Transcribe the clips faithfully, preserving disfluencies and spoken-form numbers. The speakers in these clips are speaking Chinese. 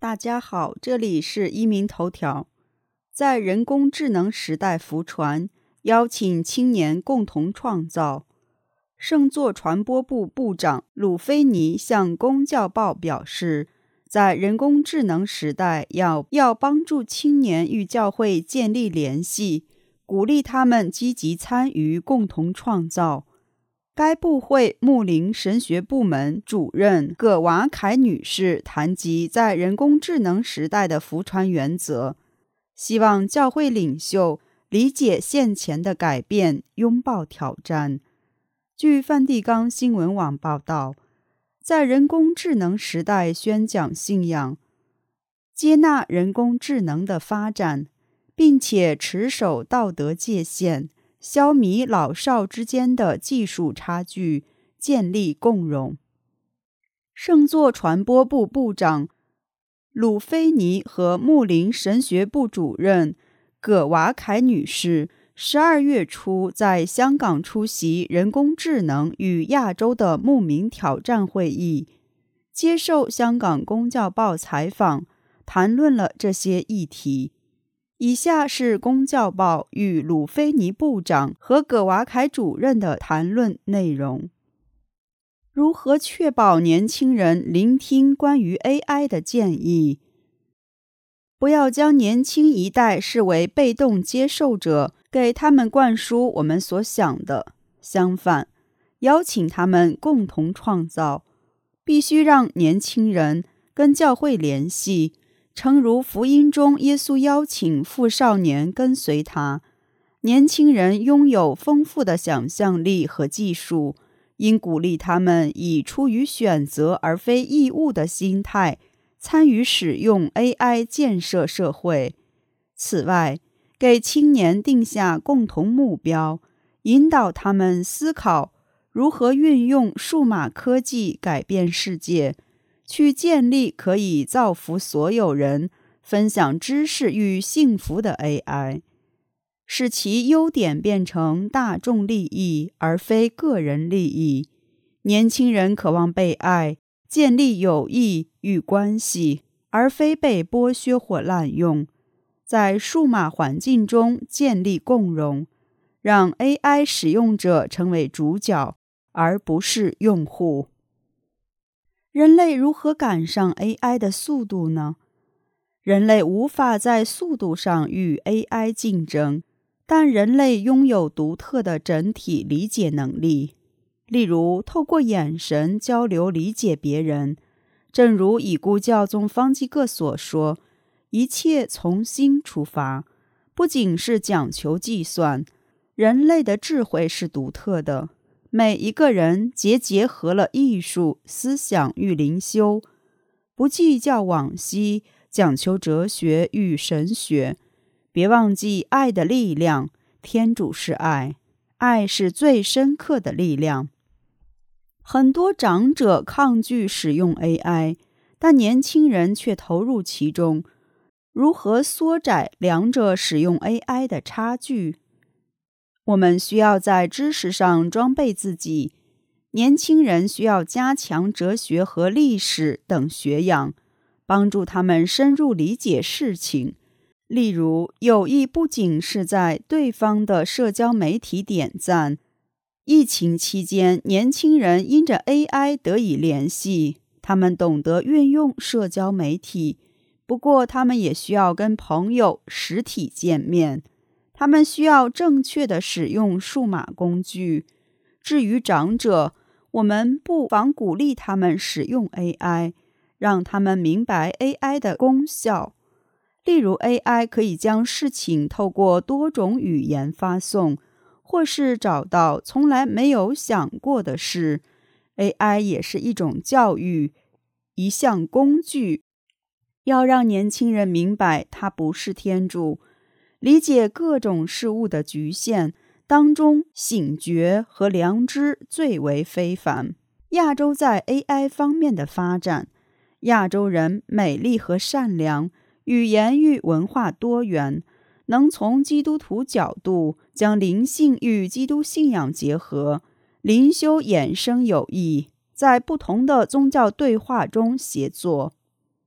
大家好，这里是一鸣头条。在人工智能时代浮船，邀请青年共同创造。圣座传播部部长鲁菲尼向公教报表示，在人工智能时代要要帮助青年与教会建立联系，鼓励他们积极参与共同创造。该部会牧灵神学部门主任葛瓦凯女士谈及在人工智能时代的浮船原则，希望教会领袖理解现前的改变，拥抱挑战。据梵蒂冈新闻网报道，在人工智能时代宣讲信仰，接纳人工智能的发展，并且持守道德界限，消弭老少之间的技术差距，建立共荣。圣座传播部部长鲁菲尼和牧灵神学部主任葛瓦凯女士十二月初在香港出席人工智能与亚洲的牧民挑战会议，接受香港公教报采访，谈论了这些议题。以下是公教报与鲁菲尼部长和葛瓦凯主任的谈论内容。如何确保年轻人聆听关于 A I 的建议？不要将年轻一代视为被动接受者，给他们灌输我们所想的。相反，邀请他们共同创造。必须让年轻人跟教会联系，诚如福音中耶稣邀请富少年跟随他。年轻人拥有丰富的想象力和技术，应鼓励他们以出于选择而非义务的心态参与使用 A I 建设社会。此外，给青年定下共同目标，引导他们思考如何运用数码科技改变世界，去建立可以造福所有人、分享知识与幸福的 A I， 使其优点变成大众利益而非个人利益。年轻人渴望被爱，建立友谊与关系，而非被剥削或滥用。在数码环境中建立共荣，让 A I 使用者成为主角，而不是用户。人类如何赶上 A I 的速度呢？人类无法在速度上与 A I 竞争，但人类拥有独特的整体理解能力，例如透过眼神交流理解别人。正如已故教宗方济各所说，一切从心出发，不仅是讲求计算，人类的智慧是独特的。每一个人皆结合了艺术、思想与灵修，不计较往昔，讲求哲学与神学。别忘记爱的力量，天主是爱，爱是最深刻的力量。很多长者抗拒使用 A I， 但年轻人却投入其中。如何缩窄两者使用 A I 的差距？我们需要在知识上装备自己。年轻人需要加强哲学和历史等学养，帮助他们深入理解事情。例如，友谊不仅是在对方的社交媒体点赞。疫情期间，年轻人因着 A I 得以联系，他们懂得运用社交媒体，不过他们也需要跟朋友实体见面。他们需要正确的使用数码工具。至于长者，我们不妨鼓励他们使用 A I， 让他们明白 A I 的功效。例如 A I 可以将事情透过多种语言发送，或是找到从来没有想过的事。 A I 也是一种教育，一项工具，要让年轻人明白它不是天主，理解各种事物的局限，当中醒觉和良知最为非凡。亚洲在 A I 方面的发展，亚洲人美丽和善良，语言与文化多元，能从基督徒角度将灵性与基督信仰结合，灵修衍生友谊，在不同的宗教对话中协作。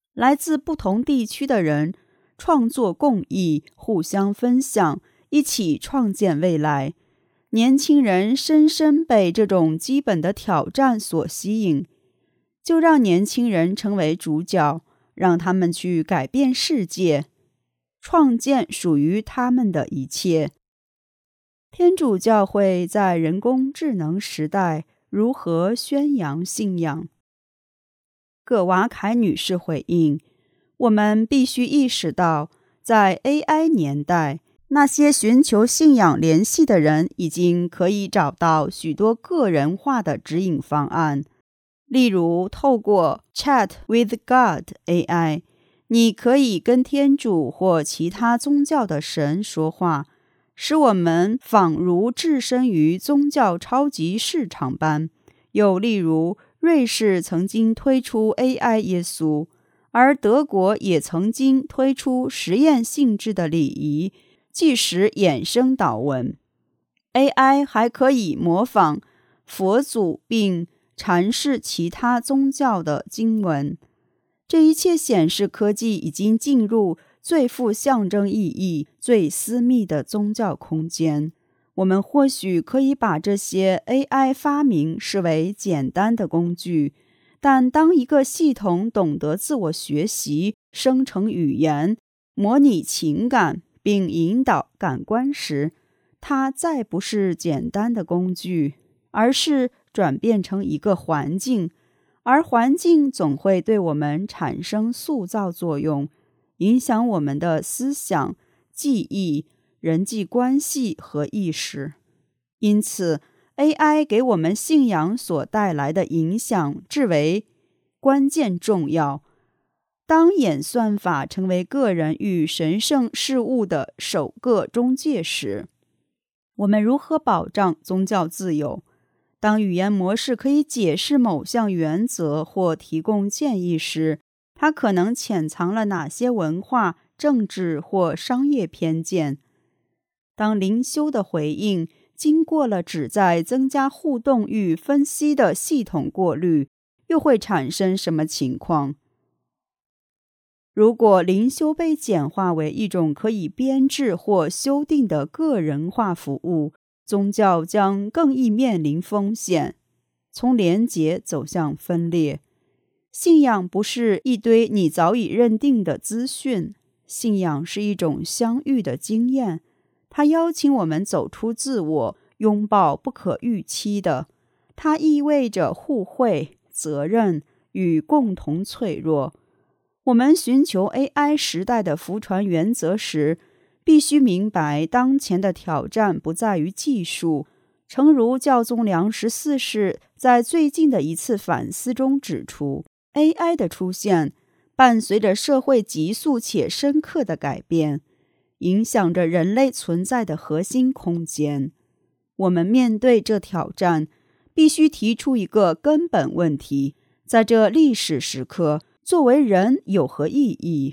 来自不同地区的人创作共益，互相分享，一起创建未来。年轻人深深被这种基本的挑战所吸引，就让年轻人成为主角，让他们去改变世界，创建属于他们的一切。天主教会在人工智能时代如何宣扬信仰？葛瓦凯女士回应，我们必须意识到，在 A I 年代，那些寻求信仰联系的人已经可以找到许多个人化的指引方案。例如，透过 Chat with God A I， 你可以跟天主或其他宗教的神说话，使我们仿如置身于宗教超级市场般。又例如，瑞士曾经推出 A I 耶稣，而德国也曾经推出实验性质的礼仪，即时衍生祷文。A I 还可以模仿佛祖并阐释其他宗教的经文。这一切显示科技已经进入最富象征意义、最私密的宗教空间。我们或许可以把这些 A I 发明视为简单的工具，但当一个系统懂得自我学习、生成语言、模拟情感并引导感官时，它再不是简单的工具，而是转变成一个环境，而环境总会对我们产生塑造作用，影响我们的思想、记忆、人际关系和意识。因此 A I 给我们信仰所带来的影响至为关键重要。当演算法成为个人与神圣事物的首个中介时，我们如何保障宗教自由？当语言模式可以解释某项原则或提供建议时，它可能潜藏了哪些文化、政治或商业偏见？当灵修的回应经过了旨在增加互动与分析的系统过滤，又会产生什么情况？如果灵修被简化为一种可以编制或修订的个人化服务，宗教将更易面临风险，从连结走向分裂。信仰不是一堆你早已认定的资讯，信仰是一种相遇的经验，它邀请我们走出自我，拥抱不可预期的。它意味着互惠、责任与共同脆弱。我们寻求 A I 时代的福传原则时，必须明白当前的挑战不在于技术。诚如教宗良十四世在最近的一次反思中指出， A I 的出现伴随着社会急速且深刻的改变，影响着人类存在的核心空间。我们面对这挑战，必须提出一个根本问题：在这历史时刻，作为人有何意义？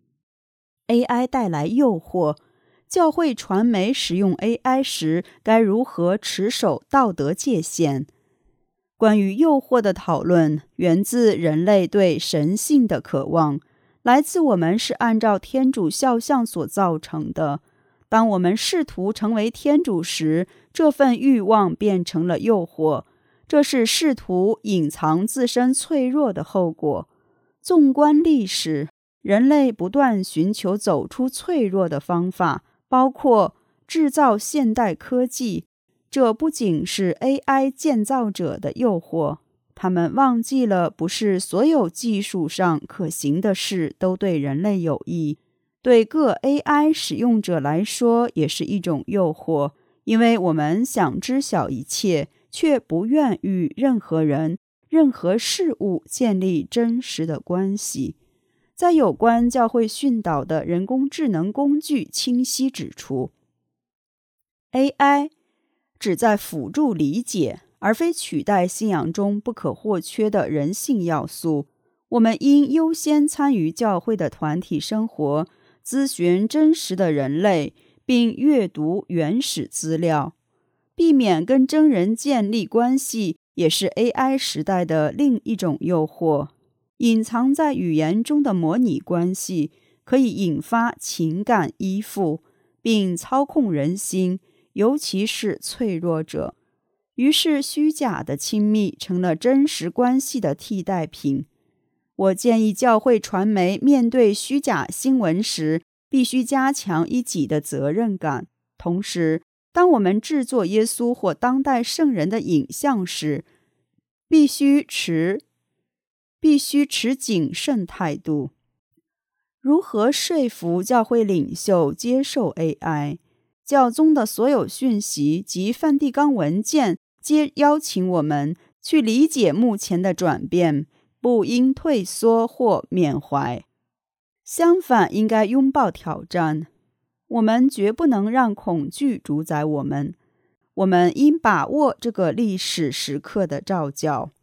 A I 带来诱惑，教会传媒使用 A I 时该如何持守道德界限？关于诱惑的讨论源自人类对神性的渴望，来自我们是按照天主肖像所造成的。当我们试图成为天主时，这份欲望变成了诱惑，这是试图隐藏自身脆弱的后果。纵观历史，人类不断寻求走出脆弱的方法，包括制造现代科技。这不仅是 A I 建造者的诱惑，他们忘记了不是所有技术上可行的事都对人类有益。对各 A I 使用者来说也是一种诱惑，因为我们想知晓一切，却不愿与任何人、任何事物建立真实的关系。在有关教会训导的人工智能工具清晰指出， A I 旨在辅助理解，而非取代信仰中不可或缺的人性要素。我们应优先参与教会的团体生活，咨询真实的人类，并阅读原始资料。避免跟真人建立关系也是 A I 时代的另一种诱惑。 隐藏在语言中的模拟关系可以引发情感依附，并操控人心，尤其是脆弱者。于是虚假的亲密成了真实关系的替代品。我建议教会传媒面对虚假新闻时，必须加强一己的责任感。同时，当我们制作耶稣或当代圣人的影像时，必须持必须持谨慎态度。如何说服教会领袖接受 A I？ 教宗的所有讯息及梵蒂冈文件皆邀请我们去理解目前的转变，不应退缩或缅怀。相反，应该拥抱挑战。我们绝不能让恐惧主宰我们。我们应把握这个历史时刻的召叫。